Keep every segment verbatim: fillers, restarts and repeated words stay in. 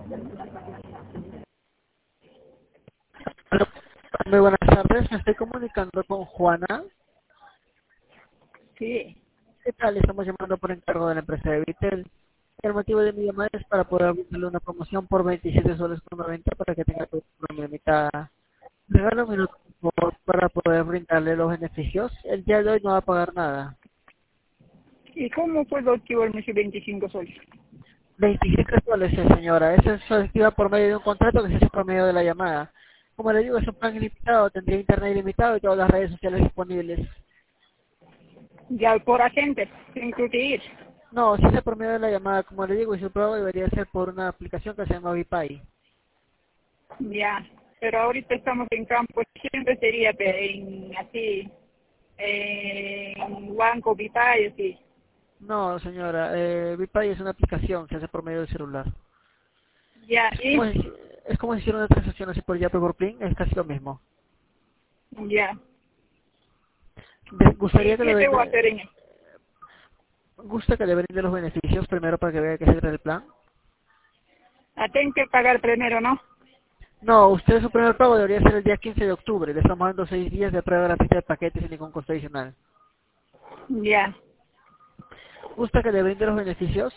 Hola, muy buenas tardes, me estoy comunicando con Juana. Sí. ¿Qué tal? Estamos llamando por encargo de la empresa de Vitel. El motivo de mi llamada es para poder brindarle una promoción por veintisiete soles con noventa para que tenga tu programita. Regala un minuto por favor, para poder brindarle los beneficios. El día de hoy no va a pagar nada. ¿Y cómo puedo activarme ese veinticinco soles? veintisiete soles, sí, señora. Eso se activa por medio de un contrato que se hace por medio de la llamada. Como le digo, es un plan ilimitado, tendría internet ilimitado y todas las redes sociales disponibles. Ya por agente, tengo que ir. No, si es por medio de la llamada, como le digo, y su prueba debería ser por una aplicación que se llama ViPay. Ya. Pero ahorita estamos en campo, siempre sería pe- en así, en banco, Vipay, así. No, señora, eh, ViPay es una aplicación que se hace por medio del celular. Ya, Es como, y, si- es como si hiciera una transacción así por Yape por Plin, es casi lo mismo. ya. De- ¿Y gustaría que le qué debo brinde, hacer en él? gusta que le brinde los beneficios primero para que vea que se trata el plan. Ah, tengo que pagar primero, ¿no? No, usted su primer pago debería ser el día quince de octubre. Le estamos dando seis días de prueba gratuita de paquete sin ningún costo adicional. Ya. ¿Gusta que le brinde los beneficios?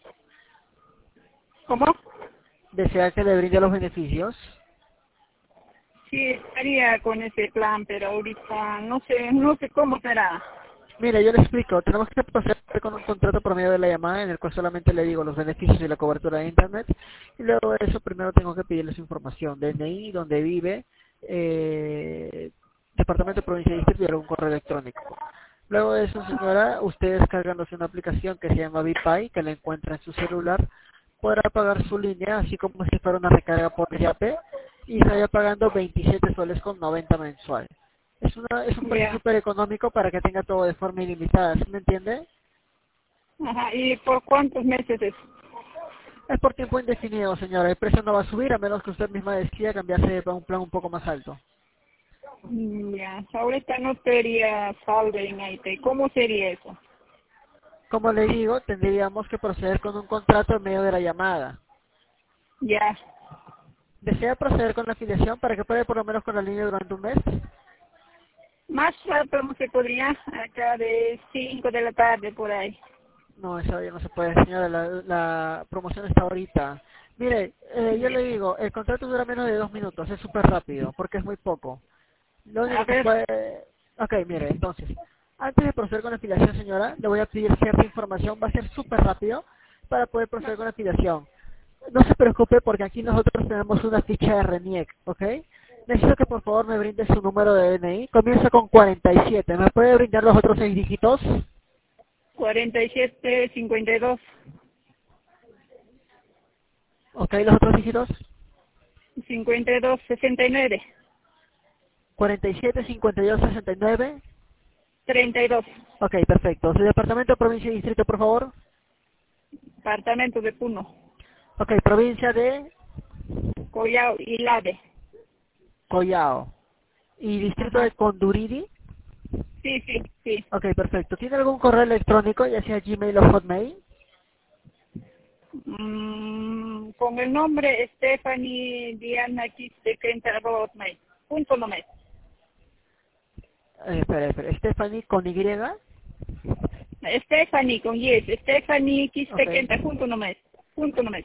¿Cómo? ¿Desea que le brinde los beneficios? Sí, estaría con ese plan, pero ahorita no sé, no sé cómo será. Mire, yo le explico. Tenemos que proceder con un contrato por medio de la llamada en el cual solamente le digo los beneficios y la cobertura de Internet. Y luego de eso, primero tengo que pedirle su información, D N I, donde vive, eh, departamento, provincia y distrito y algún correo electrónico. Luego de eso, señora, usted descargándose una aplicación que se llama ViPay, que la encuentra en su celular, podrá pagar su línea, así como si fuera una recarga por Yape, y estaría pagando veintisiete soles con noventa mensual. Es, una, es un precio Ya. súper económico para que tenga todo de forma ilimitada, ¿sí me entiende? Ajá, ¿y por cuántos meses es? Es por tiempo indefinido, señora. El precio no va a subir a menos que usted misma decida cambiarse para un plan un poco más alto. Mm, ya, ahorita no sería saldo en Haití. ¿Cómo sería eso? Como le digo, tendríamos que proceder con un contrato en medio de la llamada. Ya, ¿Desea proceder con la afiliación para que pueda por lo menos con la línea durante un mes? más rato no se podría, acá de cinco de la tarde por ahí. No, eso ya no se puede, señora. La, la promoción está ahorita. Mire, eh, yo le digo, el contrato dura menos de dos minutos, es súper rápido, porque es muy poco. Lo A único que ver, puede... Ok, mire, entonces, antes de proceder con la afiliación, señora, le voy a pedir cierta información, va a ser súper rápido para poder proceder con la afiliación. No se preocupe porque aquí nosotros tenemos una ficha de RENIEC, ¿ok? Necesito que por favor me brinde su número de D N I. Comienza con cuarenta y siete. ¿Me puede brindar los otros seis dígitos? cuarenta y siete, cincuenta y dos, ¿Ok? ¿Los otros dígitos? cincuenta y dos, sesenta y nueve, cuarenta y siete, cincuenta y dos, sesenta y nueve. treinta y dos. Ok, perfecto. ¿Su departamento, provincia y distrito, por favor? Apartamento de Puno, Ok, provincia de Collao y Lade. Collao. ¿Y distrito de Ajá, Conduridi? sí, sí, sí. Ok, perfecto. ¿Tiene algún correo electrónico, ya sea Gmail o Hotmail? Mm, con el nombre Stephanie Diana Quiste Quenta Rosmay. Punto no me. Eh, espera, espera. Stephanie con Y. Stephanie con yes, Stephanie Ok. Quiste Quenta punto no me. Punto no me.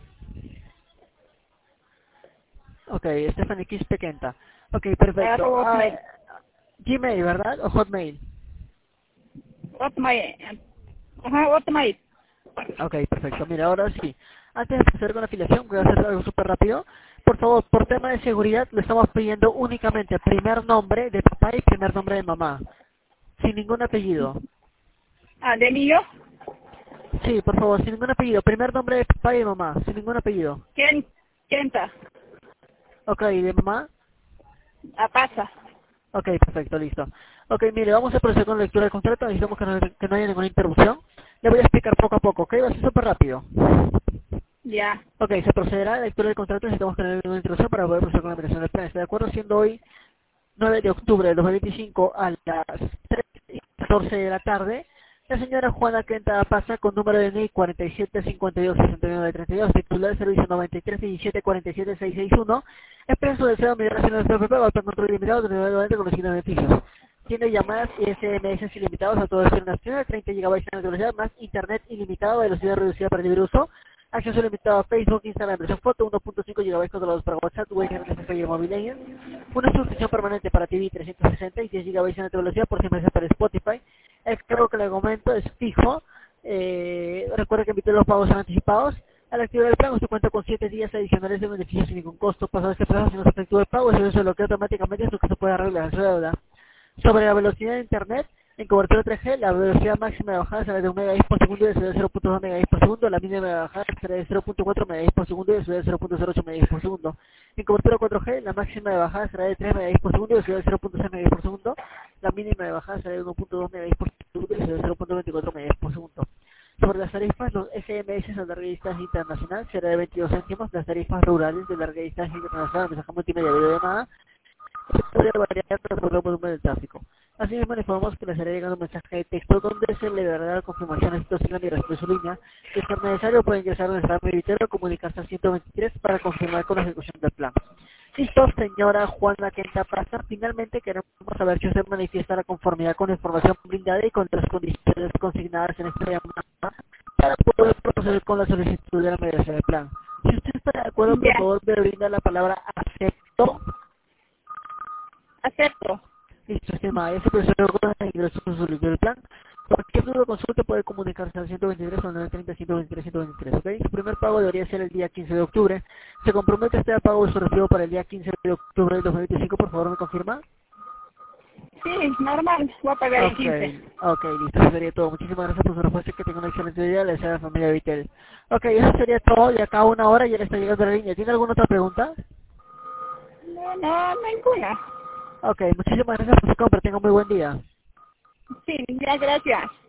Ok, Stephanie Quispequenta. Ok, perfecto. Arroba Ah, Hotmail. Gmail, ¿verdad? O Hotmail. Hotmail. Ajá, Hotmail. Ok, perfecto. Mira, ahora sí. Antes de empezar con la afiliación, voy a hacer algo súper rápido. Por favor, por tema de seguridad, le estamos pidiendo únicamente primer nombre de papá y primer nombre de mamá. Sin ningún apellido. Ah, de mío. Sí, por favor, sin ningún apellido. Primer nombre de papá y de mamá, sin ningún apellido. Ken, Kenta. Ok, ¿y de mamá? A pasa. Ok, perfecto, listo. Ok, mire, vamos a proceder con la lectura del contrato. Necesitamos que no, que no haya ninguna interrupción. Le voy a explicar poco a poco, ¿ok? Va a ser súper rápido. Ya. Ok, se procederá a la lectura del contrato. Necesitamos que no haya ninguna interrupción para poder proceder con la administración del plan. ¿Está de acuerdo? Siendo hoy nueve de octubre de dos mil veinticinco a las tres y catorce de la tarde, La señora Juana Quenta pasa con número de N I cuarenta y siete cincuenta y dos sesenta y nueve treinta y dos, titular de servicio noventa y tres diecisiete cuarenta y siete seiscientos sesenta y uno, expreso deseo de migración de nuestro P P para control ilimitado de con los siguientes beneficios. Tiene llamadas y S M S ilimitados a todo el destino nacional, treinta gigabytes de velocidad, más internet ilimitado, velocidad reducida para libre uso, acceso limitado a Facebook, Instagram, versión foto, uno punto cinco gigabytes controlados para WhatsApp, Web, R T F y Mobile, una suscripción permanente para T V trescientos sesenta y diez gigabytes de alta velocidad por cien meses para Spotify. El cargo que le comento es fijo. Eh, recuerda que emite los pagos son anticipados. Al activar el plan, usted cuenta con siete días adicionales de beneficios sin ningún costo. Pasado este plazo, si no se efectúa el pago, eso se bloquea automáticamente, esto que se puede arreglar su deuda. Sobre la velocidad de internet, en cobertura tres G, la velocidad máxima de bajada será de un megabits por segundo y de cero punto dos megabits por segundo. La mínima de bajada será de cero punto cuatro megabits por segundo y de cero punto cero ocho megabits por segundo. En cobertura cuatro G, la máxima de bajada será de tres megabits por segundo y de cero punto seis megabits por segundo. La mínima de bajada será de uno punto dos megabits por segundo y de cero punto veinticuatro megabits por segundo. Sobre las tarifas, los S M S a larga distancia internacional será de veintidós céntimos, las tarifas rurales de larga distancia internacional, mensaje multimedia, videollamada, puede variar de acuerdo al volumen del tráfico. Asimismo, le informamos que les estará llegando un mensaje de texto donde se le dará la confirmación de situación de migración de su línea. Si es necesario, puede ingresar a nuestra meditero o comunicarse al ciento veintitrés para confirmar con la ejecución del plan. Listo, señora Juana Quenta Pasa. Finalmente, queremos saber si usted manifiesta la conformidad con la información brindada y con las condiciones consignadas en esta llamada para poder proceder con la solicitud de la migración del plan. Si usted está de acuerdo, por Ya, favor, me brinda la palabra acepto. acepto. Listo, estimada, ese proceso con el ingreso a su solicitud del plan. Cualquier duda o consulta puede comunicarse al ciento veintitrés o nueve treinta ciento veintitrés ciento veintitrés, ¿ok? Su primer pago debería ser el día quince de octubre. Se compromete usted a pago de su recibo para el día quince de octubre del dos mil veinticinco, por favor, ¿me confirma? Sí, normal, voy a pagar el Ok, quince. ok, listo, eso sería todo. Muchísimas gracias por su respuesta, que tenga un excelente día, le deseo a la familia Vitel. Ok, eso sería todo, de acá a una hora ya le está llegando la línea. ¿Tiene alguna otra pregunta? No, no, ninguna. Ok, muchísimas gracias por su compra, tenga un muy buen día. Sí, ya, gracias.